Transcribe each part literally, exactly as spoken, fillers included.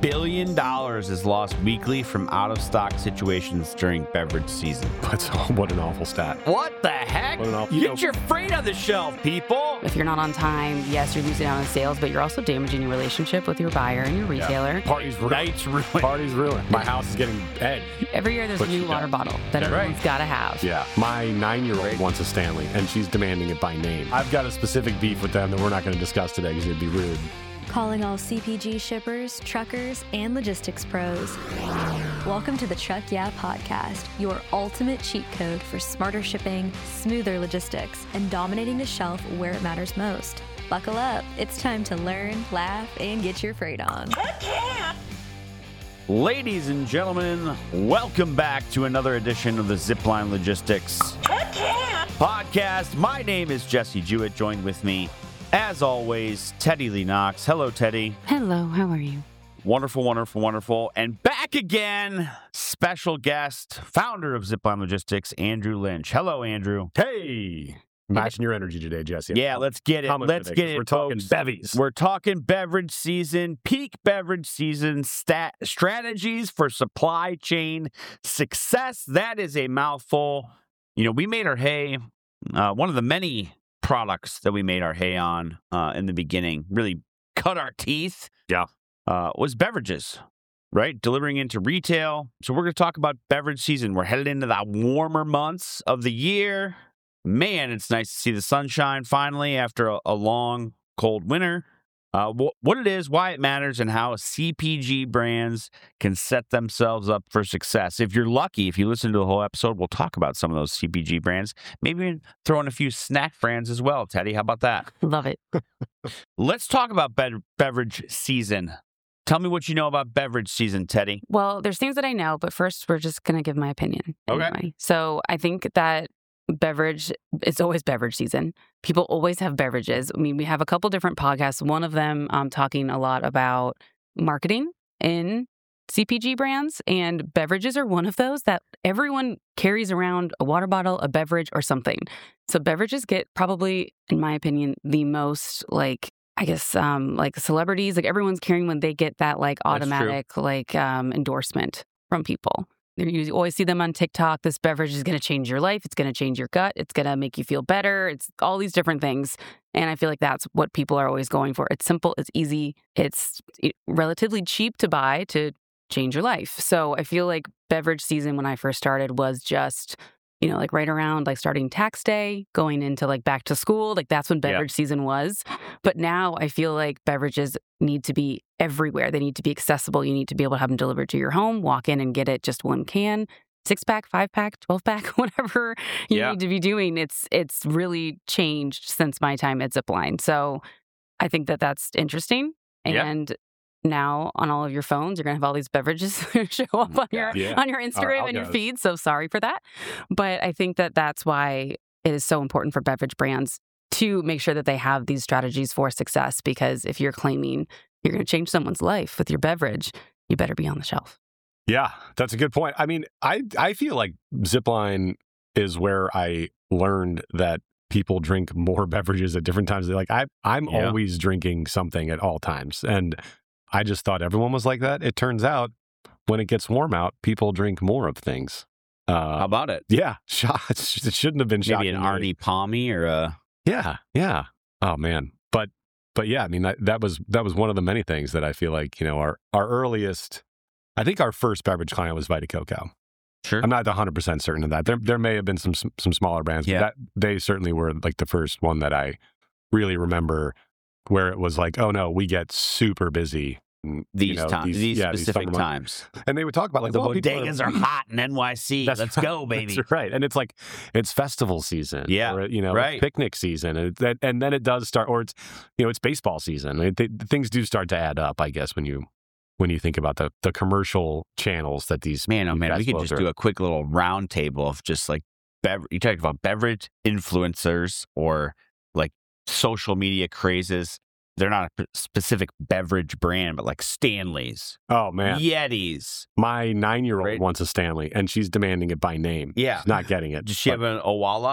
billion dollars is lost weekly from out-of-stock situations during beverage season. That's what an awful stat. What the heck? What an awful, Get your freight on the shelf, people. If you're not on time, yes, you're losing out on sales, but you're also damaging your relationship with your buyer and your retailer. Yeah. Parties ruined. Nights ruined. Parties ruined. My house is getting edged. Every year there's But a new she- water yeah. bottle that That's everyone's right. got to have. Yeah. My nine-year-old wants a Stanley, and she's demanding it by name. I've got a specific beef with them that we're not going to discuss today because it'd be rude. Calling all C P G shippers, truckers, and logistics pros. Welcome to the Truck Yeah Podcast, your ultimate cheat code for smarter shipping, smoother logistics, and dominating the shelf where it matters most. Buckle up. It's time to learn, laugh, and get your freight on. Ladies and gentlemen, welcome back to another edition of the Zipline Logistics Podcast. My name is Jesse Jewett. Joined with me, as always, Teddy Lee Knox. Hello, Teddy. Hello, how are you? Wonderful, wonderful, wonderful. And back again, special guest, founder of Zipline Logistics, Andrew Lynch. Hello, Andrew. Hey! Matching your energy today, Jesse. Yeah, let's get it. How much Let's today? get 'Cause it, We're talking folks. bevies. We're talking beverage season, peak beverage season, stat strategies for supply chain success. That is a mouthful. You know, we made our hay. Uh, one of the many products that we made our hay on uh, in the beginning, really cut our teeth. Yeah. Uh, was beverages, right? Delivering into retail. So we're going to talk about beverage season. We're headed into the warmer months of the year. Man, it's nice to see the sunshine finally after a, a long, cold winter. Uh, wh- what it is, why it matters, and how C P G brands can set themselves up for success. If you're lucky, if you listen to the whole episode, we'll talk about some of those C P G brands. Maybe throw in a few snack brands as well. Teddy, how about that? Love it. Let's talk about be- beverage season. Tell me what you know about beverage season, Teddy. Well, there's things that I know, but first we're just going to give my opinion. Okay. Anyway. So I think that beverage, it's always beverage season. People always have beverages. I mean, we have a couple different podcasts. One of them um, talking a lot about marketing in C P G brands, and beverages are one of those that everyone carries around a water bottle, a beverage, or something. So beverages get probably, in my opinion, the most like, I guess, um, like celebrities, like everyone's carrying when they get that like That's true. automatic like um, endorsement from people. You always see them on TikTok. This beverage is going to change your life. It's going to change your gut. It's going to make you feel better. It's all these different things. And I feel like that's what people are always going for. It's simple. It's easy. It's relatively cheap to buy to change your life. So I feel like beverage season when I first started was just, you know, like right around like starting tax day, going into like back to school. Like that's when beverage yeah. season was. But now I feel like beverages need to be everywhere. They need to be accessible. You need to be able to have them delivered to your home, walk in and get it just one can, six pack, five pack, twelve pack, whatever you yeah. need to be doing. It's it's really changed since my time at Zipline. So I think that that's interesting. And yeah. now on all of your phones, you're going to have all these beverages show up on your yeah. on your Instagram Our and your algos. feed. So sorry for that. But I think that that's why it is so important for beverage brands to make sure that they have these strategies for success. Because if you're claiming you're going to change someone's life with your beverage, you better be on the shelf. Yeah, that's a good point. I mean, I, I feel like Zipline is where I learned that people drink more beverages at different times. Like I, I'm Yeah. always drinking something at all times. And I just thought everyone was like that. It turns out when it gets warm out, people drink more of things. Uh, How about it? yeah, shots. It shouldn't have been Maybe an shocking. Arnie Palmy or a... Yeah, yeah. Oh man, but but yeah, I mean that, that was that was one of the many things that I feel like you know our our earliest. I think our first beverage client was Vita Coco. Sure. I'm not one hundred percent certain of that. There there may have been some some smaller brands, Yeah. but that they certainly were like the first one that I really remember where it was like, oh no, we get super busy. and, These you know, times, these, yeah, these specific summer times. months. And they would talk about like The well, people bodegas are hot in N Y C. That's Let's right. go, baby. That's right. And it's like, it's festival season. Yeah, Or, you know, right. picnic season. And, it, and then it does start, or it's, you know, it's baseball season. It, th- things do start to add up, I guess, when you when you think about the, the commercial channels that these Man, oh these man, we guys could flow just through. do a quick little round table of just like, bev- you talked about beverage influencers or like social media crazes. They're not a p- specific beverage brand, but like Stanley's, Oh, man. Yetis. My nine-year-old Right. wants a Stanley, and she's demanding it by name. Yeah. She's not getting it. Does she but- have an Owala?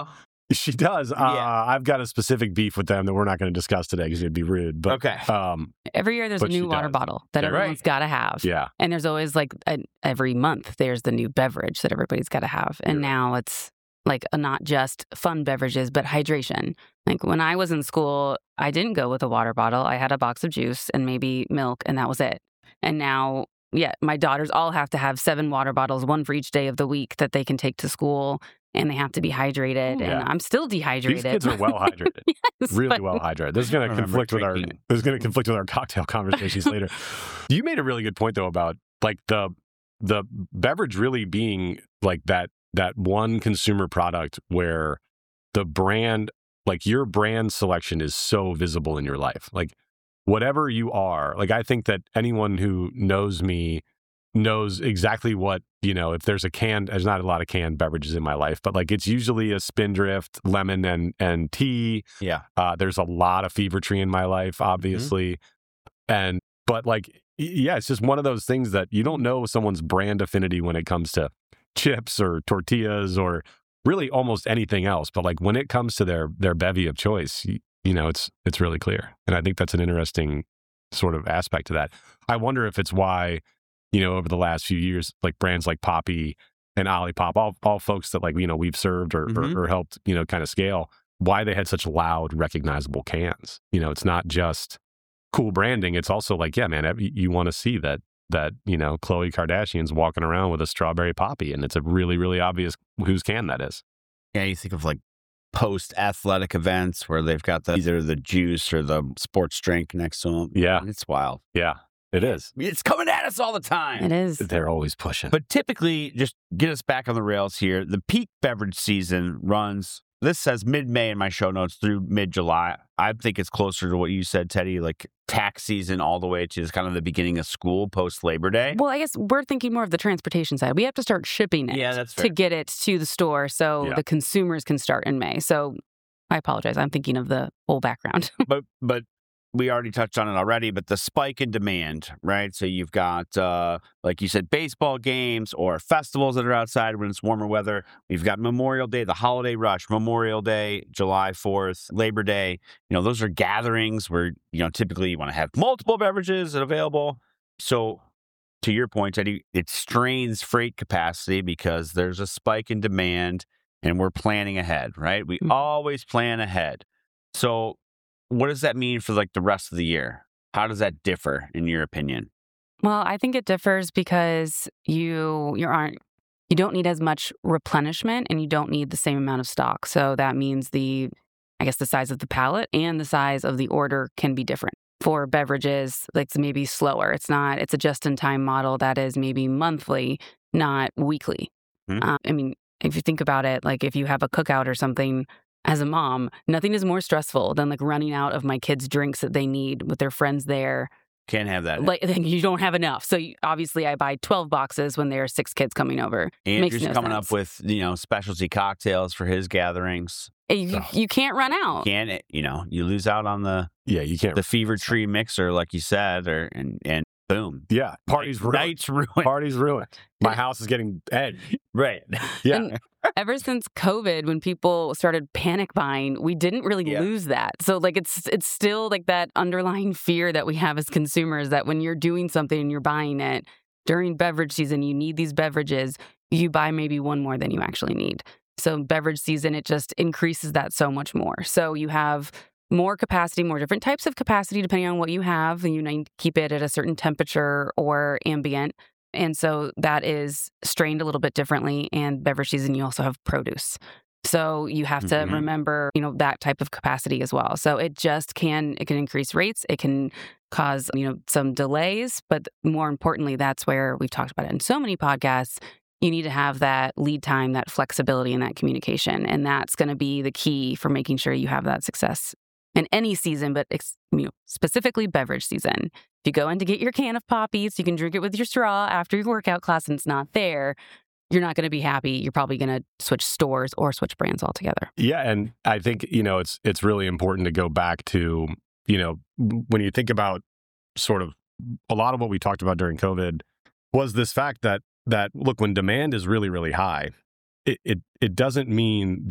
She does. Yeah. Uh, I've got a specific beef with them that we're not going to discuss today because it'd be rude. But, Okay. Um, Every year there's a But she new water does. bottle that Yeah, everyone's right. got to have. yeah. And there's always like a, every month there's the new beverage that everybody's got to have. And You're right. now it's like a, not just fun beverages, but hydration. Like when I was in school, I didn't go with a water bottle. I had a box of juice and maybe milk, and that was it. And now, yeah, my daughters all have to have seven water bottles, one for each day of the week that they can take to school. And they have to be hydrated. Yeah. And I'm still dehydrated. These kids are well hydrated. Yes, Really but- well hydrated. This is going I to remember conflict with our. drinking. This is going to conflict with our cocktail conversations later. You made a really good point though about like the the beverage really being like that that one consumer product where the brand, like your brand selection, is so visible in your life. Like whatever you are, like I think that anyone who knows me knows exactly what, you know, if there's a canned, there's not a lot of canned beverages in my life, but like it's usually a Spindrift, lemon and and tea. Yeah. Uh, there's a lot of Fever Tree in my life, obviously. And, but like, y- yeah, it's just one of those things that you don't know someone's brand affinity when it comes to chips or tortillas or really almost anything else. But like when it comes to their, their bevy of choice, you, you know, it's, it's really clear. And I think that's an interesting sort of aspect to that. I wonder if it's why, you know, over the last few years, like brands like Poppy and Olipop, all all folks that like, you know, we've served or, Mhm. or, or helped, you know, kind of scale, why they had such loud, recognizable cans. You know, it's not just cool branding. It's also like, yeah, man, you, you want to see that, that, you know, Khloe Kardashian's walking around with a strawberry Poppy, and it's a really, really obvious whose can that is. Yeah, you think of like post athletic events where they've got the, either the juice or the sports drink next to them. Yeah, It's wild. yeah, it is. It's coming at us all the time. It is. They're always pushing. But typically, just get us back on the rails here. The peak beverage season runs, this says mid-May in my show notes through mid-July. I think it's closer to what you said, Teddy, like tax season all the way to kind of the beginning of school post Labor Day. Well, I guess we're thinking more of the transportation side. We have to start shipping it Yeah, that's to fair. get it to the store so Yeah. the consumers can start in May. So I apologize. I'm thinking of the whole background. but but we already touched on it already, but the spike in demand, right? So you've got, uh, like you said, baseball games or festivals that are outside when it's warmer weather. We've got Memorial Day, the holiday rush, Memorial Day, July fourth, Labor Day. You know, those are gatherings where, you know, typically you want to have multiple beverages available. So to your point, Eddie, it strains freight capacity because there's a spike in demand and we're planning ahead, right? We Mhm. always plan ahead. So what does that mean for like the rest of the year? How does that differ in your opinion? Well, I think it differs because you you aren't you don't need as much replenishment and you don't need the same amount of stock. So that means the I guess the size of the pallet and the size of the order can be different. For beverages, like it's maybe slower. It's not it's a just-in-time model that is maybe monthly, not weekly. Hmm. Uh, I mean, if you think about it, like if you have a cookout or something, as a mom, nothing is more stressful than like running out of my kids' drinks that they need with their friends there. Can't have that. Like you don't have enough. So you, obviously I buy twelve boxes when there are six kids coming over. Andrew's makes no coming sense. up with, you know, specialty cocktails for his gatherings. You, Oh. you can't run out. Can't it, you know, you lose out on the yeah, you can't. the Fever Tree mixer, like you said, or and and boom. yeah, parties ruined. Nights ruined. Parties ruined. My house is getting edged. Right. Yeah. And ever since COVID, when people started panic buying, we didn't really Yeah. lose that. So like it's it's still like that underlying fear that we have as consumers that when you're doing something and you're buying it during beverage season, you need these beverages, you buy maybe one more than you actually need. So beverage season, it just increases that so much more. So you have more capacity, more different types of capacity depending on what you have. You need to keep it at a certain temperature or ambient. And so that is strained a little bit differently. And beverage season, you also have produce. So you have to Mhm. remember, you know, that type of capacity as well. So it just can, it can increase rates. It can cause, you know, some delays. But more importantly, that's where we've talked about it in so many podcasts. You need to have that lead time, that flexibility, and that communication. And that's going to be the key for making sure you have that success in any season, but ex- you know, specifically beverage season. If you go in to get your can of Poppies, you can drink it with your straw after your workout class and it's not there, you're not going to be happy. You're probably going to switch stores or switch brands altogether. Yeah, and I think, you know, it's it's really important to go back to, you know, when you think about sort of a lot of what we talked about during COVID was this fact that that look, when demand is really, really high, it it, it doesn't mean that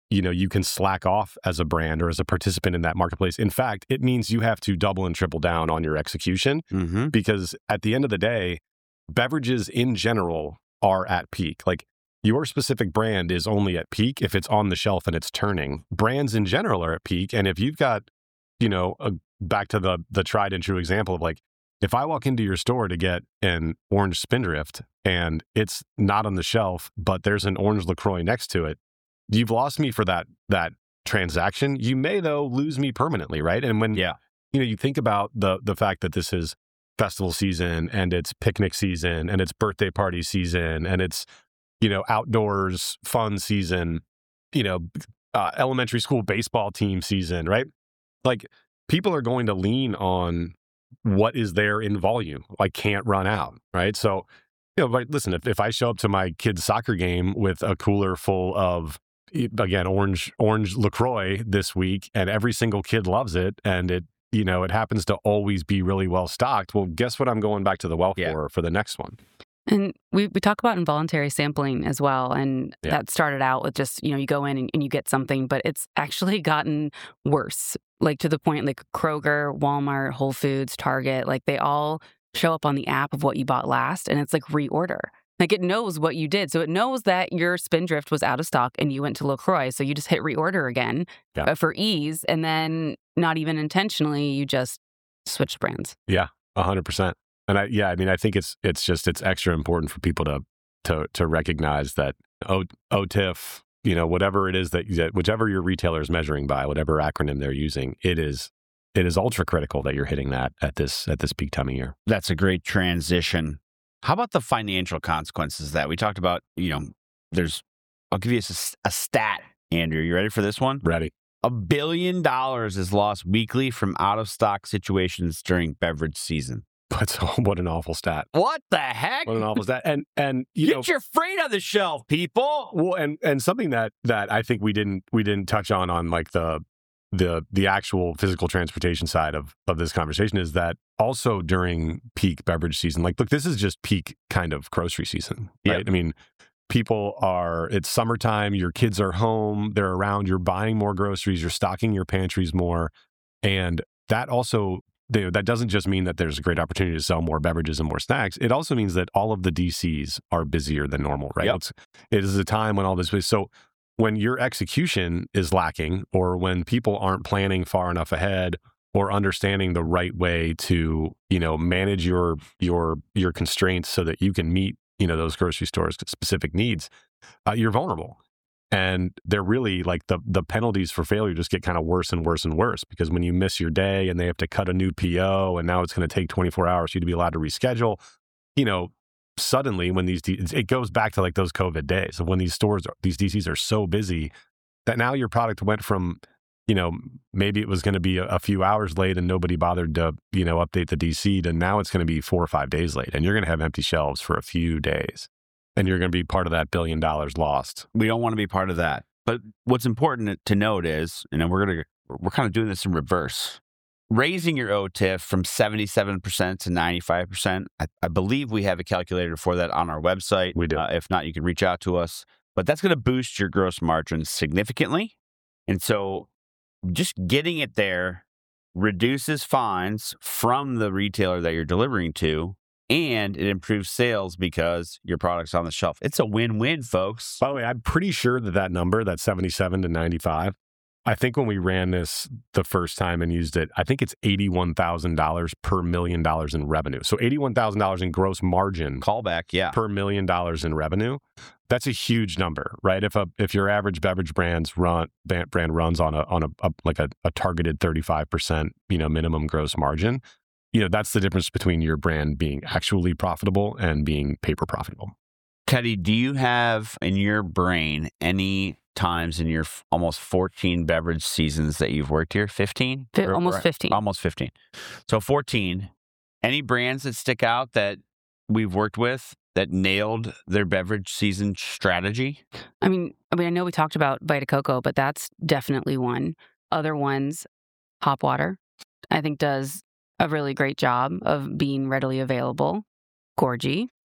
you know, you can slack off as a brand or as a participant in that marketplace. In fact, it means you have to double and triple down on your execution Mm-hmm. because at the end of the day, beverages in general are at peak. Like your specific brand is only at peak if it's on the shelf and it's turning. Brands in general are at peak. And if you've got, you know, a, back to the the tried and true example of like, if I walk into your store to get an orange Spindrift and it's not on the shelf, but there's an orange LaCroix next to it, you've lost me for that that transaction. You may, though, lose me permanently, right? And when Yeah. you know, you think about the the fact that this is festival season and it's picnic season and it's birthday party season and it's, you know, outdoors fun season, you know, uh, elementary school baseball team season, right? Like people are going to lean on what is there in volume. I can't run out, right? So, you know, but listen, if, if I show up to my kid's soccer game with a cooler full of, again, orange orange LaCroix this week, and every single kid loves it, and it, you know, it happens to always be really well stocked, well, guess what I'm going back to the well Yeah. for for the next one? And we, we talk about involuntary sampling as well. And Yeah. that started out with just, you know, you go in and, and you get something, but it's actually gotten worse, like to the point like Kroger, Walmart, Whole Foods, Target, like they all show up on the app of what you bought last. And it's like reorder. Like it knows what you did. So it knows that your Spindrift was out of stock and you went to LaCroix. So you just hit reorder again Yeah. uh, for ease. And then not even intentionally, you just switch brands. Yeah, a hundred percent. And I, yeah, I mean, I think it's it's just it's extra important for people to to to recognize that O T I F, you know, whatever it is that, that whichever your retailer is measuring by, whatever acronym they're using, it is it is ultra critical that you're hitting that at this at this peak time of year. That's a great transition. How about the financial consequences of that we talked about? You know, there's, I'll give you a, s- a stat, Andrew. You ready for this one? Ready? A billion dollars is lost weekly from out of stock situations during beverage season. But what an awful stat! What the heck? What an awful stat! And and you Get know, your freight on the shelf, people. well, and and something that that I think we didn't we didn't touch on on like the the the actual physical transportation side of of this conversation is that also during peak beverage season, like look, this is just peak kind of grocery season, right? Yep. I mean, people are, it's summertime, your kids are home, they're around, you're buying more groceries, you're stocking your pantries more, and that also, they, that doesn't just mean that there's a great opportunity to sell more beverages and more snacks. It also means that all of the D Cs are busier than normal, right? Yep. It's, it is a time when all this is so. When your execution is lacking, or when people aren't planning far enough ahead, or understanding the right way to, you know, manage your your your constraints so that you can meet, you know, those grocery stores' specific needs, uh, you're vulnerable. And they're really like the the penalties for failure just get kind of worse and worse and worse, because when you miss your day and they have to cut a new P O and now it's going to take twenty-four hours for you to be allowed to reschedule, you know, suddenly when these, D- it goes back to like those COVID days of when these stores, these D Cs are so busy that now your product went from, you know, maybe it was going to be a, a few hours late and nobody bothered to, you know, update the D C, to now it's going to be four or five days late and you're going to have empty shelves for a few days and you're going to be part of that billion dollars lost. We don't want to be part of that. But what's important to note is, and we're gonna we're kind of doing this in reverse. Raising your O T I F from seventy-seven percent to ninety-five percent. I, I believe we have a calculator for that on our website. We do. Uh, if not, you can reach out to us. But that's going to boost your gross margin significantly. And so just getting it there reduces fines from the retailer that you're delivering to, and it improves sales because your product's on the shelf. It's a win-win, folks. By the way, I'm pretty sure that that number, that seventy-seven to ninety-five, I think when we ran this the first time and used it, I think it's eighty-one thousand dollars per million dollars in revenue. So eighty-one thousand dollars in gross margin Callback, yeah. per million dollars in revenue. That's a huge number, right? If a if your average beverage brands run brand runs on a on a, a like a, a targeted thirty-five percent, you know, minimum gross margin, you know, that's the difference between your brand being actually profitable and being paper profitable. Teddy, do you have in your brain any times in your f- almost fourteen beverage seasons that you've worked here? fifteen? Fi- Or- almost or- fifteen. Almost fifteen. So fourteen. Any brands that stick out that we've worked with that nailed their beverage season strategy? I mean, I mean, I know we talked about Vita Coco, but that's definitely one. Other ones, Hop Water, I think does a really great job of being readily available. Gorgie,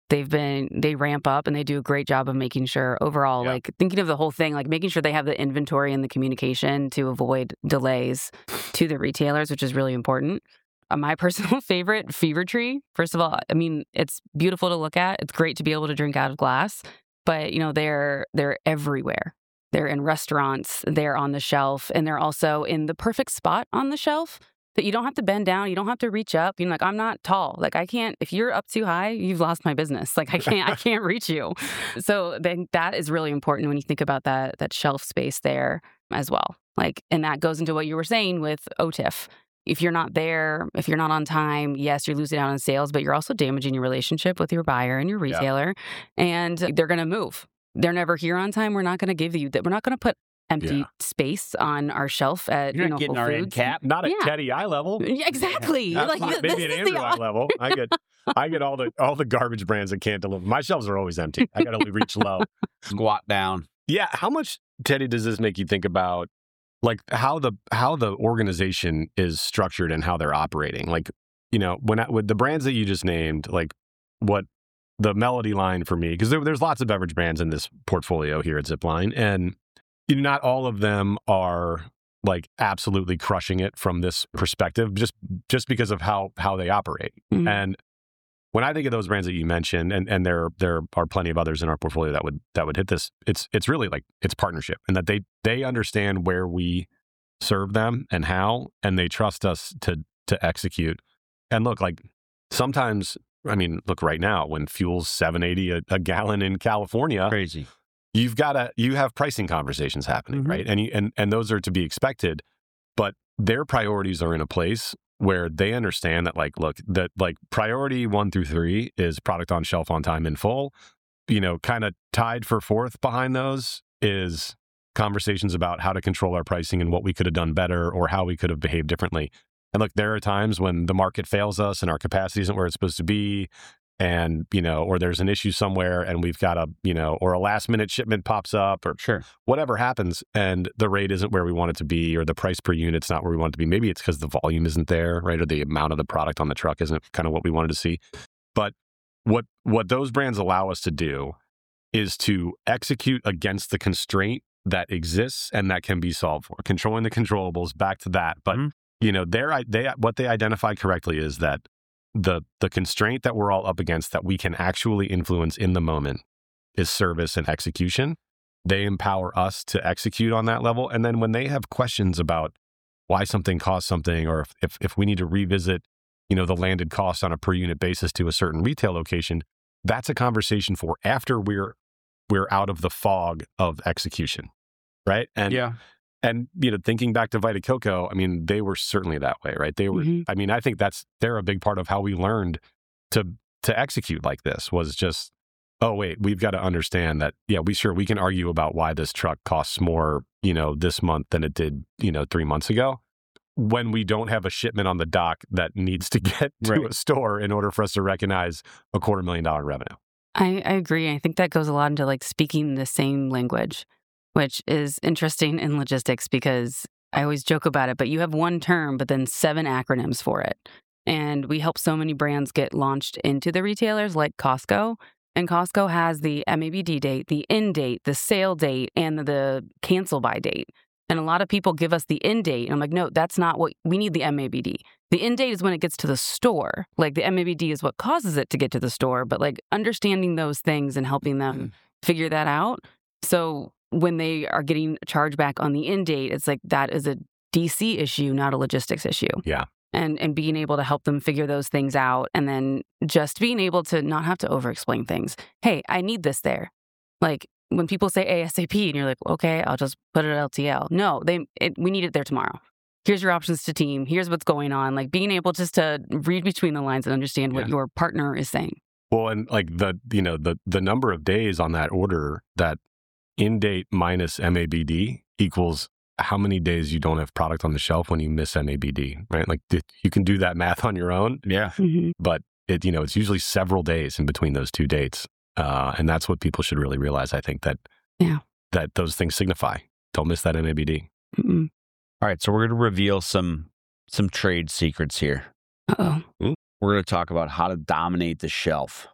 they've been, they ramp up and they do a great job of making sure overall, Yeah. like thinking of the whole thing, like making sure they have the inventory and the communication to avoid delays to the retailers, which is really important. Uh, my personal favorite, Fever Tree. First of all, I mean, it's beautiful to look at. It's great to be able to drink out of glass, but you know, they're they're everywhere. They're in restaurants, they're on the shelf, and they're also in the perfect spot on the shelf that you don't have to bend down, you don't have to reach up. You know, like I'm not tall. Like I can't, if you're up too high, you've lost my business. Like I can't, I can't reach you. So then that is really important when you think about that that shelf space there as well. Like, and that goes into what you were saying with O T I F. If you're not there, if you're not on time, yes, you're losing out on sales, but you're also damaging your relationship with your buyer and your retailer, yeah. and they're going to move. They're never here on time. We're not going to give you that. We're not going to put empty Yeah. space on our shelf at You're you not know getting Whole our end Foods. cap. Not at Yeah. Teddy eye level. Yeah, exactly. That's Like not- this maybe at is Andrew the eye level. I get I get all the all the garbage brands that can't deliver. My shelves are always empty. I got to reach low. Squat down. Yeah, how much, Teddy, does this make you think about like how the how the organization is structured and how they're operating? Like, you know, when I, with the brands that you just named, like what the Melody line for me, because there, there's lots of beverage brands in this portfolio here at Zipline, and you know, not all of them are like absolutely crushing it from this perspective, just just because of how how they operate. Mhm. And when I think of those brands that you mentioned, and, and there there are plenty of others in our portfolio that would that would hit this, it's it's really like it's partnership, and that they they understand where we serve them and how, and they trust us to to execute. And look, like sometimes, I mean, look right now when fuel's seven eighty a, a gallon in California, Crazy. you've got to you have pricing conversations happening, Mhm. right? And you, and and those are to be expected, but their priorities are in a place where they understand that, like, look, that like priority one through three is product on shelf on time in full. You know, kind of tied for fourth behind those is conversations about how to control our pricing and what we could have done better or how we could have behaved differently. And look, there are times when the market fails us and our capacity isn't where it's supposed to be, and you know, or there's an issue somewhere and we've got a, you know, or a last minute shipment pops up or Sure. whatever happens and the rate isn't where we want it to be or the price per unit's not where we want it to be. Maybe it's because the volume isn't there, right? Or the amount of the product on the truck isn't kind of what we wanted to see. But what what those brands allow us to do is to execute against the constraint that exists and that can be solved for. Controlling the controllables, back to that. But Mhm. you know, they're, they what they identify correctly is that the the constraint that we're all up against that we can actually influence in the moment is service and execution. They empower us to execute on that level. And then when they have questions about why something costs something, or if, if, if we need to revisit, you know, the landed cost on a per unit basis to a certain retail location, that's a conversation for after we're we're out of the fog of execution, right? And Yeah. and you know, thinking back to Vita Coco, I mean, they were certainly that way, right? They were. Mhm. I mean, I think that's they're a big part of how we learned to to execute like this. Was just, oh wait, we've got to understand that. Yeah, we sure we can argue about why this truck costs more, you know, this month than it did, you know, three months ago. When we don't have a shipment on the dock that needs to get to Right. a store in order for us to recognize a quarter million dollar revenue. I, I agree. I think that goes a lot into like speaking the same language, which is interesting in logistics because I always joke about it, but you have one term, but then seven acronyms for it. And we help so many brands get launched into the retailers like Costco. And Costco has the M A B D date, the end date, the sale date, and the cancel by date. And a lot of people give us the end date. And I'm like, no, that's not what we need. The M A B D. The end date is when it gets to the store. Like the M A B D is what causes it to get to the store. But like understanding those things and helping them figure that out. So when they are getting charged back on the end date, it's like that is a D C issue, not a logistics issue. Yeah. And and being able to help them figure those things out, and then just being able to not have to over explain things. Hey, I need this there. Like when people say ASAP and you're like, okay, I'll just put it at L T L. No, they it, we need it there tomorrow. Here's your options to team. Here's what's going on. Like being able just to read between the lines and understand what Yeah. your partner is saying. Well, and like the, you know, the the number of days on that order, that in date minus M A B D equals how many days you don't have product on the shelf when you miss M A B D, right? Like th- you can do that math on your own, Yeah. but it, you know, it's usually several days in between those two dates. Uh, and that's what people should really realize. I think that, Yeah. that those things signify. Don't miss that M A B D. Mm-mm. All right. So we're going to reveal some some trade secrets here. Uh-oh. We're going to talk about how to dominate the shelf.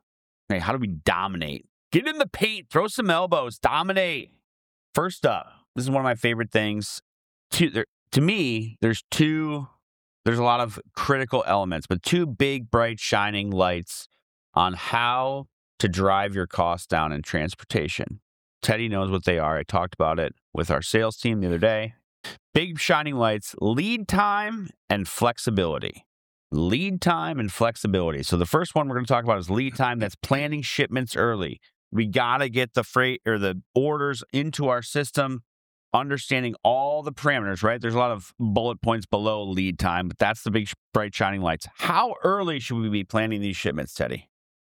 Hey, how do we dominate? Get in the paint, throw some elbows, dominate. First up, this is one of my favorite things. To, there, to me, there's two, there's a lot of critical elements, but two big, bright, shining lights on how to drive your costs down in transportation. Teddy knows what they are. I talked about it with our sales team the other day. Big shining lights, lead time and flexibility. Lead time and flexibility. So the first one we're going to talk about is lead time. That's planning shipments early. We got to get the freight or the orders into our system, understanding all the parameters, right? There's a lot of bullet points below lead time, but that's the big, bright, shining lights. How early should we be planning these shipments, Teddy?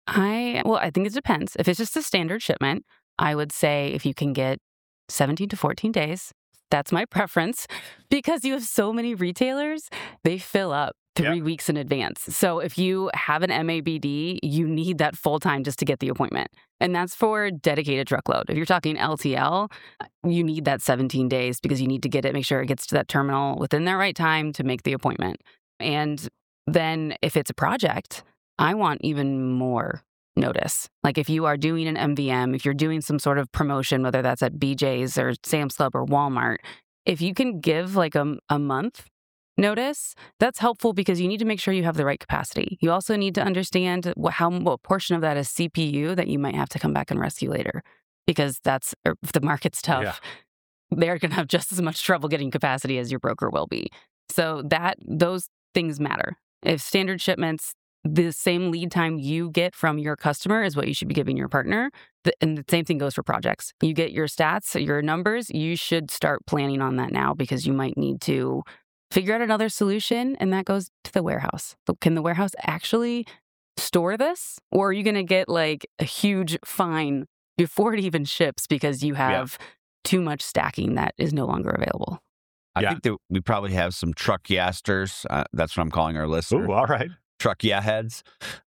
I, well, I think it depends. If it's just a standard shipment, I would say if you can get seventeen to fourteen days, that's my preference, because you have so many retailers, they fill up three yep. weeks in advance. So if you have an M A B D, you need that full time just to get the appointment. And that's for dedicated truckload. If you're talking L T L, you need that seventeen days because you need to get it, make sure it gets to that terminal within the right time to make the appointment. And then if it's a project, I want even more notice. Like if you are doing an M V M, if you're doing some sort of promotion, whether that's at B J's or Sam's Club or Walmart, if you can give like a, a month notice, that's helpful because you need to make sure you have the right capacity. You also need to understand what, how, what portion of that is C P U that you might have to come back and rescue later, because that's, if the market's tough, yeah. they're going to have just as much trouble getting capacity as your broker will be. So that, those things matter. If standard shipments, the same lead time you get from your customer is what you should be giving your partner. And the same thing goes for projects. You get your stats, your numbers, you should start planning on that now because you might need to figure out another solution, and that goes to the warehouse. But can the warehouse actually store this? Or are you going to get like a huge fine before it even ships because you have yeah. too much stacking that is no longer available? I yeah. think that we probably have some truck yasters. Uh, that's what I'm calling our listeners. Ooh, all right. Truck yeah heads,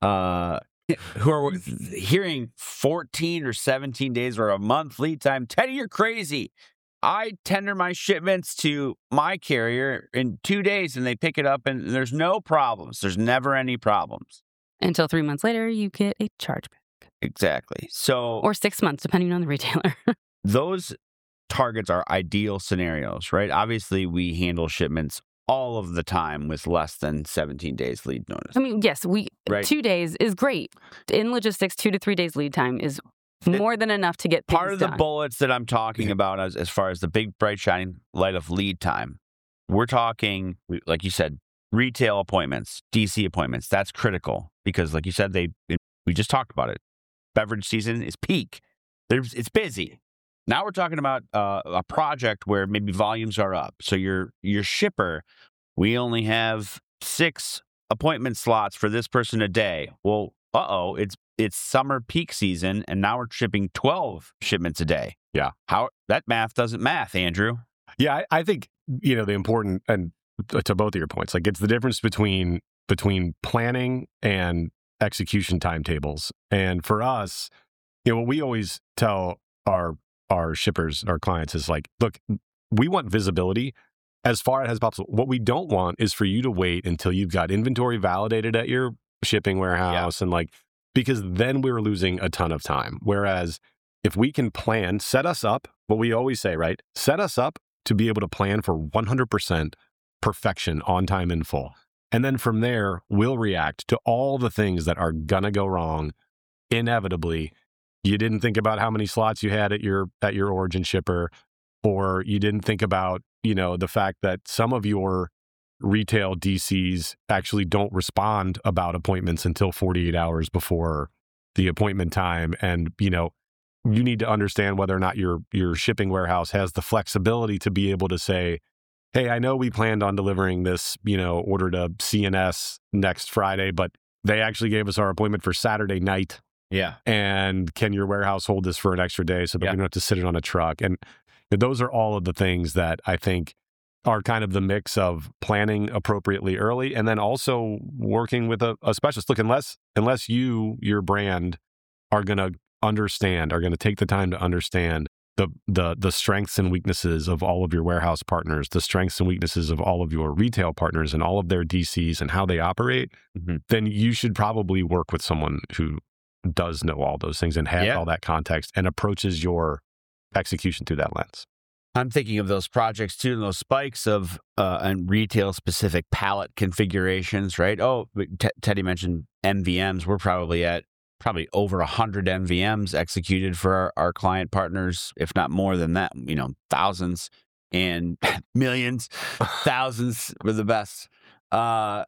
uh, who are hearing fourteen or seventeen days or a month lead time. Teddy, you're crazy. I tender my shipments to my carrier in two days and they pick it up and there's no problems. There's never any problems. Until three months later, you get a chargeback. Exactly. So, or six months, depending on the retailer. Those targets are ideal scenarios, right? Obviously, we handle shipments all of the time with less than seventeen days lead notice. I mean, yes, we right. two days is great. In logistics, two to three days lead time is more it, than enough to get things part of the done. bullets that I'm talking about as, as far as the big, bright, shining light of lead time. We're talking, like you said, retail appointments, D C appointments. That's critical because, like you said, they we just talked about it. Beverage season is peak. There's, it's busy. Now we're talking about uh, a project where maybe volumes are up. So your your shipper, we only have six appointment slots for this person a day. Well, uh-oh, it's it's summer peak season, and now we're shipping twelve shipments a day. Yeah. How that math doesn't math, Andrew. Yeah, I, I think, you know, the important, and to both of your points, like it's the difference between between planning and execution timetables. And for us, you know, what we always tell our our shippers, our clients is like, look, we want visibility as far as possible. What we don't want is for you to wait until you've got inventory validated at your shipping warehouse. Yeah. And like, because then we're losing a ton of time. Whereas if we can plan, set us up, what we always say, right? Set us up to be able to plan for one hundred percent perfection on time in full. And then from there, we'll react to all the things that are gonna go wrong inevitably. You didn't think about how many slots you had at your at your origin shipper, or you didn't think about, you know, the fact that some of your retail D Cs actually don't respond about appointments until forty-eight hours before the appointment time. And, you know, you need to understand whether or not your your shipping warehouse has the flexibility to be able to say, hey, I know we planned on delivering this, you know, order to C N S next Friday, but they actually gave us our appointment for Saturday night. Yeah. And can your warehouse hold this for an extra day so that yeah. we don't have to sit it on a truck? And those are all of the things that I think are kind of the mix of planning appropriately early and then also working with a, a specialist. Look, unless unless you, your brand, are going to understand, are going to take the time to understand the the the strengths and weaknesses of all of your warehouse partners, the strengths and weaknesses of all of your retail partners and all of their D Cs and how they operate, mm-hmm. then you should probably work with someone who does know all those things and has Yeah. all that context and approaches your execution through that lens. I'm thinking of those projects too, and those spikes of uh, and retail specific pallet configurations, right? Oh, T- Teddy mentioned M V Ms. We're probably at probably over a hundred M V Ms executed for our, our client partners, if not more than that. You know, thousands and millions, thousands were the best, uh,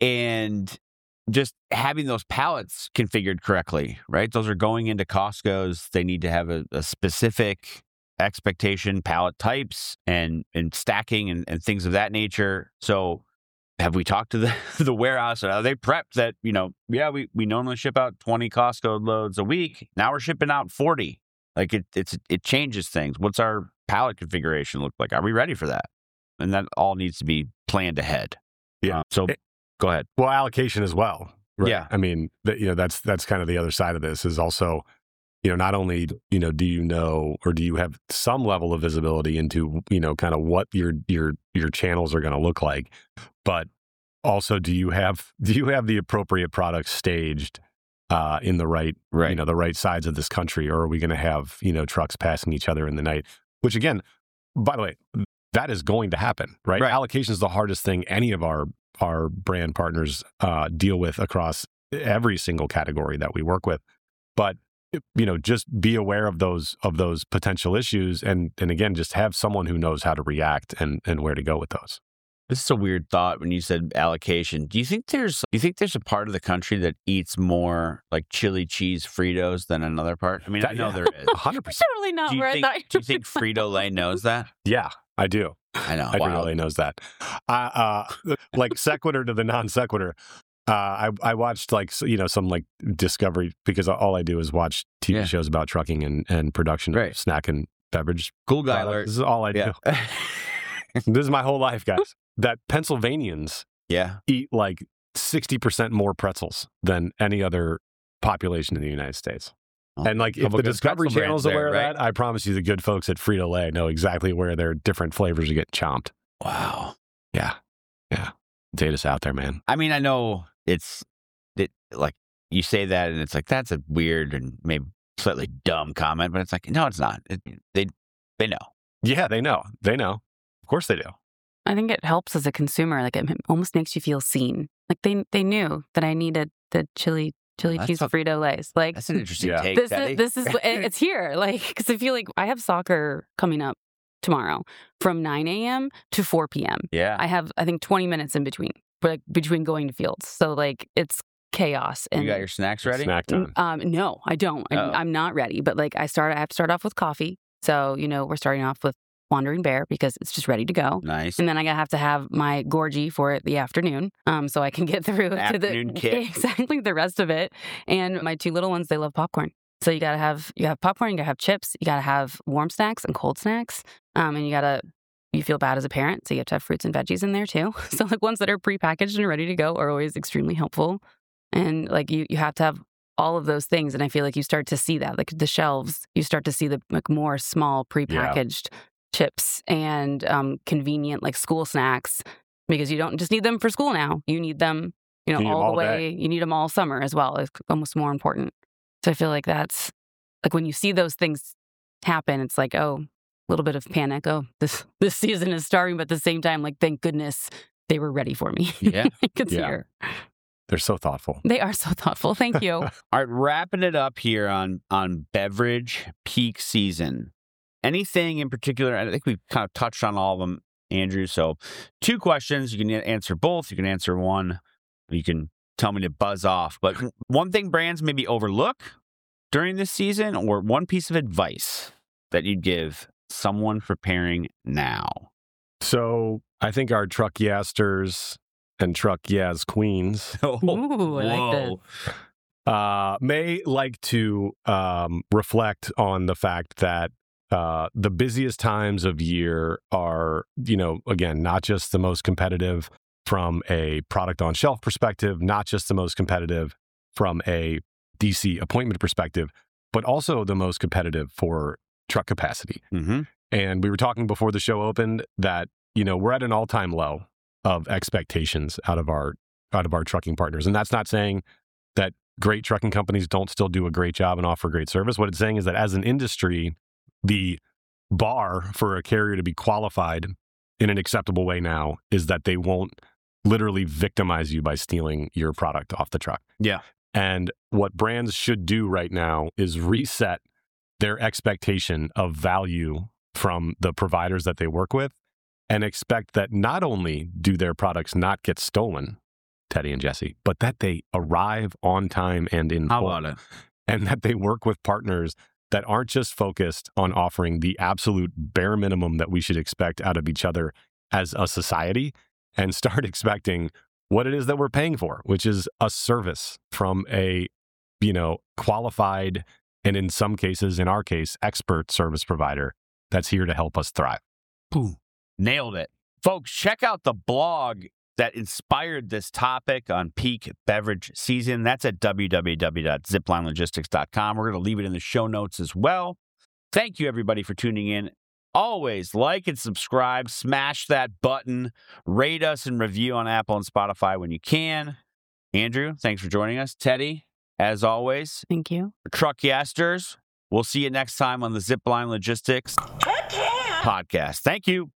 and just having those pallets configured correctly, right? Those are going into Costco's. They need to have a, a specific expectation, pallet types and and stacking and, and things of that nature. So have we talked to the, the warehouse? Are they prepped that, you know, yeah, we, we normally ship out twenty Costco loads a week. Now we're shipping out forty. Like it it's it changes things. What's our pallet configuration look like? Are we ready for that? And that all needs to be planned ahead. Yeah. Uh, so It- go ahead. Well, allocation as well. Right? Yeah. I mean, that, you know, that's that's kind of the other side of this is also, you know, not only, you know, do you know or do you have some level of visibility into, you know, kind of what your your your channels are going to look like, but also do you have do you have the appropriate products staged uh, in the right, Right. you know, the right sides of this country, or are we going to have, you know, trucks passing each other in the night? Which again, by the way, that is going to happen, right? Right. Allocation is the hardest thing any of our our brand partners uh, deal with across every single category that we work with. But you know, just be aware of those of those potential issues, and and again, just have someone who knows how to react and and where to go with those. This is a weird thought when you said allocation. Do you think there's do you think there's a part of the country that eats more like chili cheese Fritos than another part? I mean, I That- know yeah. there is. A hundred percent. Totally not Do you where think, I thought do you think Frito-Lay knows that? Yeah, I do. I know. I wow. really knows that. Uh, uh, like sequitur to the non sequitur. Uh, I I watched like s- you know some like Discovery because all I do is watch T V Yeah. shows about trucking and and production Right. of snack and beverage. Cool guy products. alert. This is all I do. Yeah. This is my whole life, guys. That Pennsylvanians yeah. eat like sixty percent more pretzels than any other population in the United States. Well, And like, if couple the good Discovery pretzel Channel's brands aware there, of that, I promise you the good folks at Frito-Lay know exactly where their different flavors are getting chomped. Wow. Yeah. Yeah. Data's out there, man. I mean, I know it's it like you say that and it's like that's a weird and maybe slightly dumb comment, but it's like no, it's not. It, they they know. Yeah, they know. They know. Of course they do. I think it helps as a consumer. Like it almost makes you feel seen. Like they they knew that I needed the chili chili That's cheese a- Frito Lays. Like That's an interesting Yeah. take. this Teddy. is this is it- it's here. Like because I feel like I have soccer coming up tomorrow from nine a.m. to four p.m. yeah. I have I think twenty minutes in between, like between going to fields. So like it's chaos. And You got your snacks ready? Snack time. um, no, I don't. I, Oh. I'm not ready. But like I start, I have to start off with coffee. So you know we're starting off with Wandering Bear because it's just ready to go. Nice. And then I gotta have to have my Gorgie for the afternoon, um, so I can get through to Afternoon the kick. exactly the rest of it. And my two little ones, they love popcorn, so you gotta have you have popcorn, you gotta have chips, you gotta have warm snacks and cold snacks, um, and you gotta you feel bad as a parent, so you have to have fruits and veggies in there too. So like ones that are prepackaged and ready to go are always extremely helpful, and like you you have to have all of those things. And I feel like you start to see that, like the shelves, you start to see the like more small prepackaged chips and um, convenient like school snacks because you don't just need them for school now. You need them, you know, You need them all the all way. You need them all summer as well. It's almost more important. So I feel like that's like when you see those things happen, it's like, oh, a little bit of panic. Oh, this this season is starting, but at the same time, like, thank goodness they were ready for me. Yeah. Like, it's Yeah. here. They're so thoughtful. They are so thoughtful. Thank you. All right, wrapping it up here on on beverage peak season. Anything in particular? I think we've kind of touched on all of them, Andrew. So, two questions. You can answer both. You can answer one. You can tell me to buzz off. But one thing brands maybe overlook during this season, or one piece of advice that you'd give someone preparing now. So I think our truck yasters and truck yaz queens Ooh, I like this. uh, may like to um, reflect on the fact that uh, the busiest times of year are, you know, again, not just the most competitive from a product on shelf perspective, not just the most competitive from a D C appointment perspective, but also the most competitive for truck capacity. Mm-hmm. And we were talking before the show opened that, you know, we're at an all-time low of expectations out of our out of our trucking partners. And that's not saying that great trucking companies don't still do a great job and offer great service. What it's saying is that as an industry, the bar for a carrier to be qualified in an acceptable way now is that they won't literally victimize you by stealing your product off the truck. Yeah. And what brands should do right now is reset their expectation of value from the providers that they work with and expect that not only do their products not get stolen, Teddy and Jesse, but that they arrive on time and in How full. about it? And that they work with partners that aren't just focused on offering the absolute bare minimum that we should expect out of each other as a society, and start expecting what it is that we're paying for, which is a service from a, you know, qualified, and in some cases, in our case, expert service provider that's here to help us thrive. Boom. Nailed it. Folks, check out the blog that inspired this topic on peak beverage season. That's at w w w dot zipline logistics dot com. We're going to leave it in the show notes as well. Thank you, everybody, for tuning in. Always like and subscribe, smash that button, rate us and review on Apple and Spotify when you can. Andrew, thanks for joining us. Teddy, as always, Thank you. Truck Yasters, we'll see you next time on the Zipline Logistics podcast. Thank you.